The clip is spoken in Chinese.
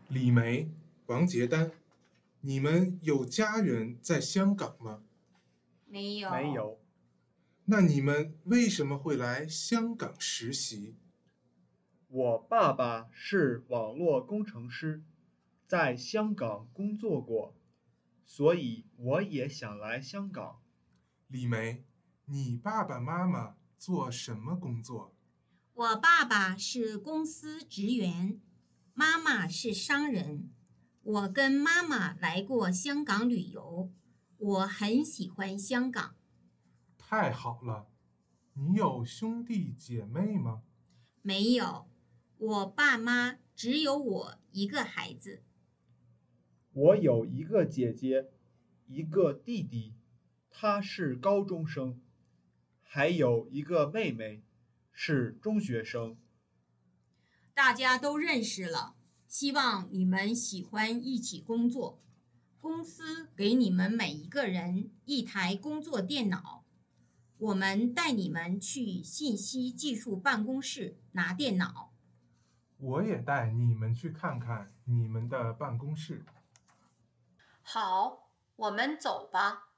李梅、王杰丹，你们有家人在香港吗？ 没有。 没有。 那你们为什么会来香港实习？ 我爸爸是网络工程师，在香港工作过，所以我也想来香港。 李梅，你爸爸妈妈做什么工作？ 我爸爸是公司职员，妈妈是商人。我跟妈妈来过香港旅游，我很喜欢香港。 太好了，你有兄弟姐妹吗？ 没有，我爸妈只有我一个孩子。 我有一个姐姐，一个弟弟，他是高中生，还有一个妹妹，是中学生。 大家都认识了，希望你们喜欢一起工作。公司给你们每一个人一台工作电脑，我们带你们去信息技术办公室拿电脑。 我也带你们去看看你们的办公室。 好，我们走吧。